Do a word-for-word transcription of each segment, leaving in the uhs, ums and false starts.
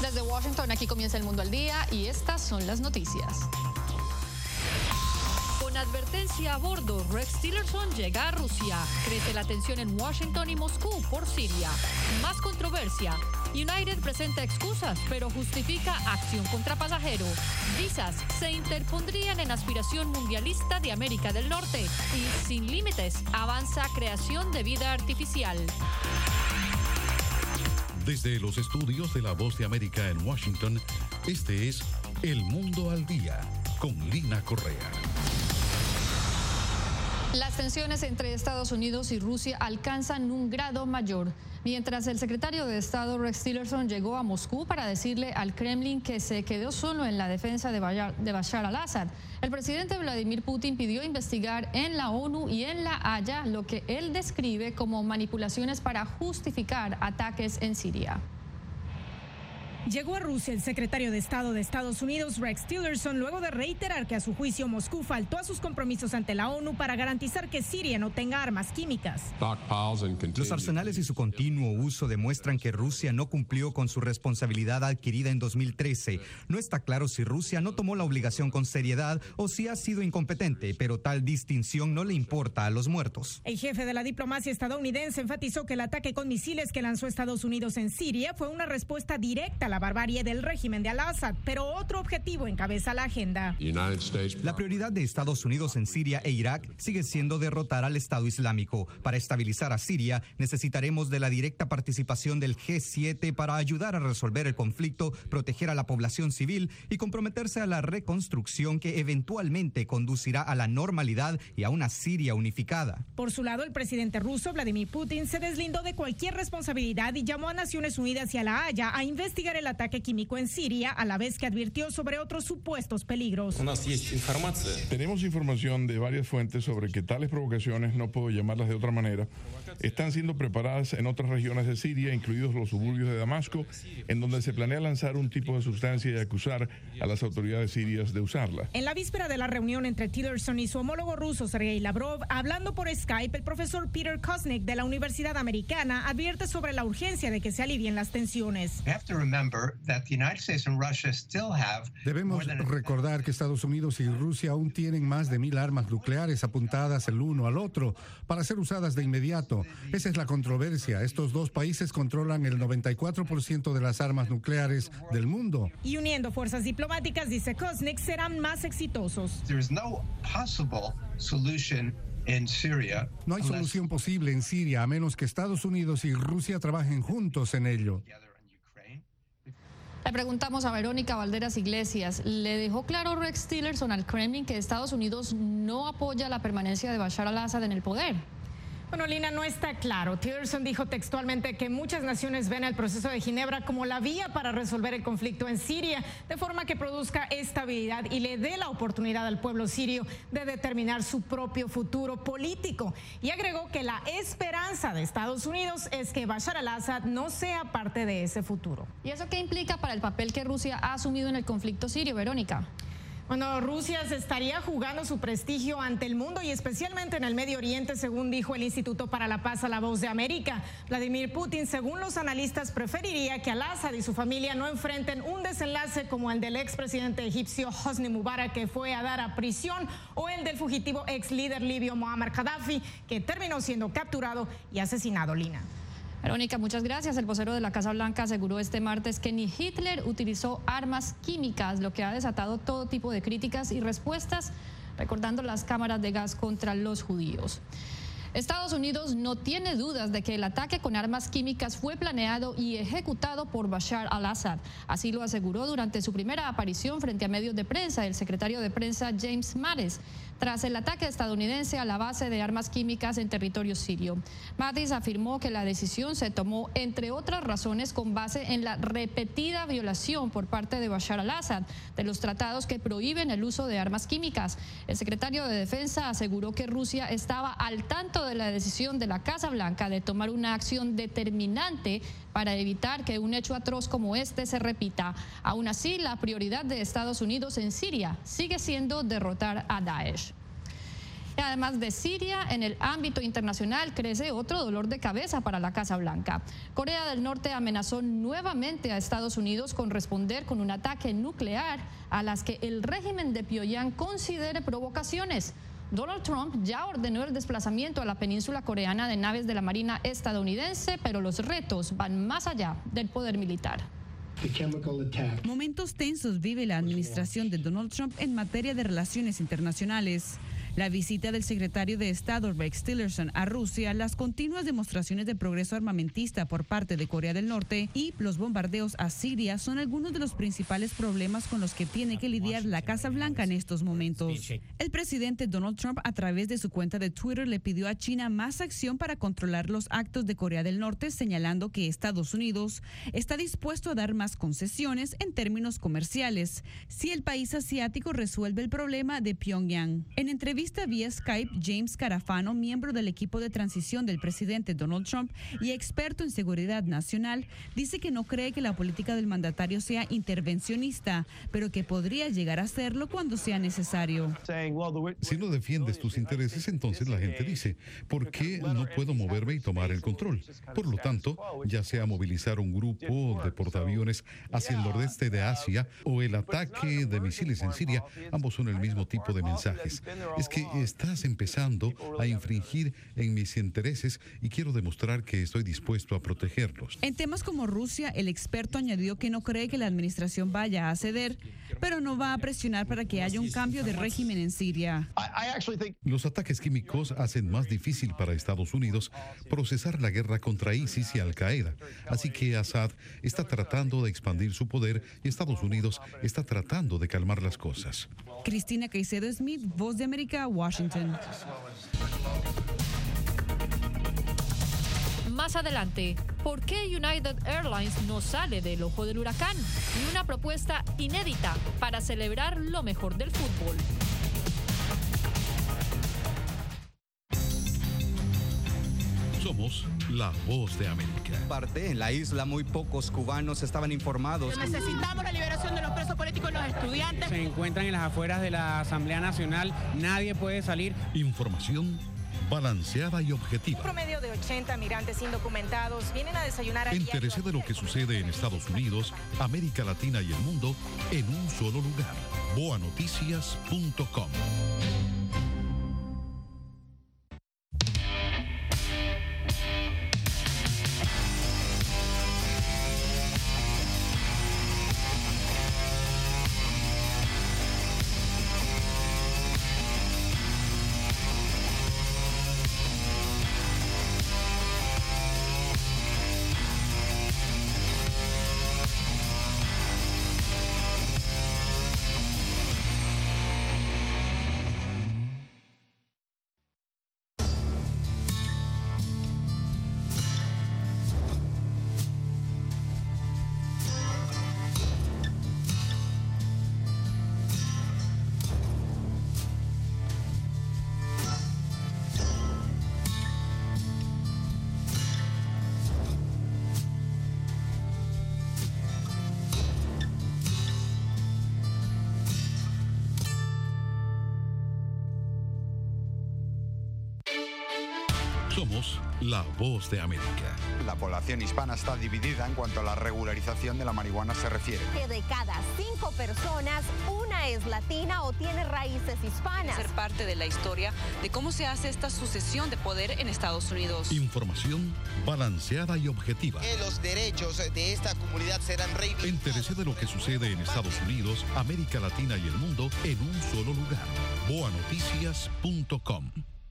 Desde Washington, aquí comienza El Mundo al Día y estas son las noticias. Con advertencia a bordo, Rex Tillerson llega a Rusia. Crece la tensión en Washington y Moscú por Siria. Más controversia. United presenta excusas, pero justifica acción contra pasajero. Visas se interpondrían en aspiración mundialista de América del Norte. Y sin límites, avanza creación de vida artificial. Desde los estudios de La Voz de América en Washington, este es El Mundo al Día, con Lina Correa. Las tensiones entre Estados Unidos y Rusia alcanzan un grado mayor, mientras el secretario de Estado Rex Tillerson llegó a Moscú para decirle al Kremlin que se quedó solo en la defensa de Bashar al-Assad. El presidente Vladimir Putin pidió investigar en la ONU y en la Haya lo que él describe como manipulaciones para justificar ataques en Siria. Llegó a Rusia el secretario de Estado de Estados Unidos, Rex Tillerson, luego de reiterar que a su juicio Moscú faltó a sus compromisos ante la ONU para garantizar que Siria no tenga armas químicas. Los arsenales y su continuo uso demuestran que Rusia no cumplió con su responsabilidad adquirida en dos mil trece. No está claro si Rusia no tomó la obligación con seriedad o si ha sido incompetente, pero tal distinción no le importa a los muertos. El jefe de la diplomacia estadounidense enfatizó que el ataque con misiles que lanzó Estados Unidos en Siria fue una respuesta directa a la la barbarie del régimen de al-Assad, pero otro objetivo encabeza la agenda. La prioridad de Estados Unidos en Siria e Irak sigue siendo derrotar al Estado Islámico. Para estabilizar a Siria, necesitaremos de la directa participación del G siete para ayudar a resolver el conflicto, proteger a la población civil y comprometerse a la reconstrucción que eventualmente conducirá a la normalidad y a una Siria unificada. Por su lado, el presidente ruso Vladimir Putin se deslindó de cualquier responsabilidad y llamó a Naciones Unidas y a la Haya a investigar el ataque químico en Siria, a la vez que advirtió sobre otros supuestos peligros. Tenemos información de varias fuentes sobre que tales provocaciones, no puedo llamarlas de otra manera, están siendo preparadas en otras regiones de Siria, incluidos los suburbios de Damasco, en donde se planea lanzar un tipo de sustancia y acusar a las autoridades sirias de usarla. En la víspera de la reunión entre Tillerson y su homólogo ruso Sergei Lavrov, hablando por Skype, el profesor Peter Kosnick de la Universidad Americana advierte sobre la urgencia de que se alivien las tensiones. Debemos recordar que Estados Unidos y Rusia aún tienen más de mil armas nucleares apuntadas el uno al otro para ser usadas de inmediato. Esa es la controversia. Estos dos países controlan el noventa y cuatro por ciento de las armas nucleares del mundo. Y uniendo fuerzas diplomáticas, dice Kosnick, serán más exitosos. No hay solución posible en Siria a menos que Estados Unidos y Rusia trabajen juntos en ello. Le preguntamos a Verónica Valderas Iglesias, ¿le dejó claro Rex Tillerson al Kremlin que Estados Unidos no apoya la permanencia de Bashar al-Assad en el poder? Bueno, Lina, no está claro. Tillerson dijo textualmente que muchas naciones ven el proceso de Ginebra como la vía para resolver el conflicto en Siria, de forma que produzca estabilidad y le dé la oportunidad al pueblo sirio de determinar su propio futuro político. Y agregó que la esperanza de Estados Unidos es que Bashar al-Assad no sea parte de ese futuro. ¿Y eso qué implica para el papel que Rusia ha asumido en el conflicto sirio, Verónica? Bueno, Rusia se estaría jugando su prestigio ante el mundo y especialmente en el Medio Oriente, según dijo el Instituto para la Paz a La Voz de América. Vladimir Putin, según los analistas, preferiría que al-Assad y su familia no enfrenten un desenlace como el del expresidente egipcio Hosni Mubarak, que fue a dar a prisión, o el del fugitivo ex líder libio Muammar Gaddafi, que terminó siendo capturado y asesinado. Lina. Verónica, muchas gracias. El vocero de la Casa Blanca aseguró este martes que ni Hitler utilizó armas químicas, lo que ha desatado todo tipo de críticas y respuestas, recordando las cámaras de gas contra los judíos. Estados Unidos no tiene dudas de que el ataque con armas químicas fue planeado y ejecutado por Bashar al-Assad. Así lo aseguró durante su primera aparición frente a medios de prensa el secretario de prensa James Mattis, tras el ataque estadounidense a la base de armas químicas en territorio sirio. Mattis afirmó que la decisión se tomó, entre otras razones, con base en la repetida violación por parte de Bashar al-Assad de los tratados que prohíben el uso de armas químicas. El secretario de Defensa aseguró que Rusia estaba al tanto de la decisión de la Casa Blanca de tomar una acción determinante para evitar que un hecho atroz como este se repita. Aún así, la prioridad de Estados Unidos en Siria sigue siendo derrotar a Daesh. Y además de Siria, en el ámbito internacional crece otro dolor de cabeza para la Casa Blanca. Corea del Norte amenazó nuevamente a Estados Unidos con responder con un ataque nuclear a las que el régimen de Pyongyang considere provocaciones. Donald Trump ya ordenó el desplazamiento a la península coreana de naves de la Marina estadounidense, pero los retos van más allá del poder militar. Momentos tensos vive la administración de Donald Trump en materia de relaciones internacionales. La visita del secretario de Estado Rex Tillerson a Rusia, las continuas demostraciones de progreso armamentista por parte de Corea del Norte y los bombardeos a Siria son algunos de los principales problemas con los que tiene que lidiar la Casa Blanca en estos momentos. El presidente Donald Trump, a través de su cuenta de Twitter, le pidió a China más acción para controlar los actos de Corea del Norte, señalando que Estados Unidos está dispuesto a dar más concesiones en términos comerciales si el país asiático resuelve el problema de Pyongyang. En entrevista vía Skype, James Carafano, miembro del equipo de transición del presidente Donald Trump y experto en seguridad nacional, dice que no cree que la política del mandatario sea intervencionista, pero que podría llegar a serlo cuando sea necesario. Si no defiendes tus intereses, entonces la gente dice, ¿por qué no puedo moverme y tomar el control? Por lo tanto, ya sea movilizar un grupo de portaaviones hacia el nordeste de Asia o el ataque de misiles en Siria, ambos son el mismo tipo de mensajes. Es que estás empezando a infringir en mis intereses y quiero demostrar que estoy dispuesto a protegerlos. En temas como Rusia, el experto añadió que no cree que la administración vaya a ceder, pero no va a presionar para que haya un cambio de régimen en Siria. Los ataques químicos hacen más difícil para Estados Unidos procesar la guerra contra ISIS y Al-Qaeda. Así que Assad está tratando de expandir su poder y Estados Unidos está tratando de calmar las cosas. Cristina Caicedo Smith, Voz de América, Washington. Más adelante, ¿por qué United Airlines no sale del ojo del huracán? Y una propuesta inédita para celebrar lo mejor del fútbol. Somos la Voz de América. Parte en la isla, muy pocos cubanos estaban informados. Necesitamos la liberación de los presos políticos y los estudiantes. Se encuentran en las afueras de la Asamblea Nacional. Nadie puede salir. Información balanceada y objetiva. Un promedio de ochenta migrantes indocumentados vienen a desayunar. Entérese de lo que sucede en Estados Unidos, América Latina y el mundo en un solo lugar. boa noticias punto com. Somos la Voz de América. La población hispana está dividida en cuanto a la regularización de la marihuana se refiere. Que de cada cinco personas, una es latina o tiene raíces hispanas. Ser parte de la historia de cómo se hace esta sucesión de poder en Estados Unidos. Información balanceada y objetiva. Que los derechos de esta comunidad serán reivindicados. Entérese de lo que sucede en Estados Unidos, América Latina y el mundo en un solo lugar. boa noticias punto com.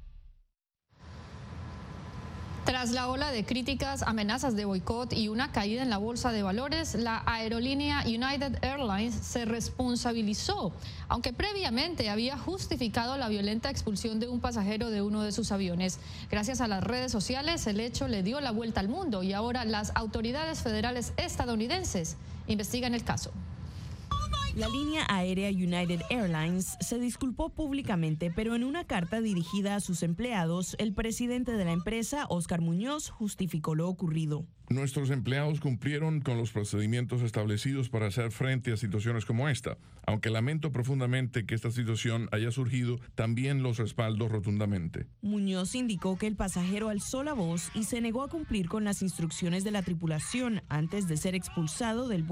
Tras la ola de críticas, amenazas de boicot y una caída en la bolsa de valores, la aerolínea United Airlines se responsabilizó, aunque previamente había justificado la violenta expulsión de un pasajero de uno de sus aviones. Gracias a las redes sociales, el hecho le dio la vuelta al mundo y ahora las autoridades federales estadounidenses investigan el caso. Oh my La línea aérea United Airlines se disculpó públicamente, pero en una carta dirigida a sus empleados, el presidente de la empresa, Óscar Muñoz, justificó lo ocurrido. Nuestros empleados cumplieron con los procedimientos establecidos para hacer frente a situaciones como esta. Aunque lamento profundamente que esta situación haya surgido, también los respaldo rotundamente. Muñoz indicó que el pasajero alzó la voz y se negó a cumplir con las instrucciones de la tripulación antes de ser expulsado del vuelo.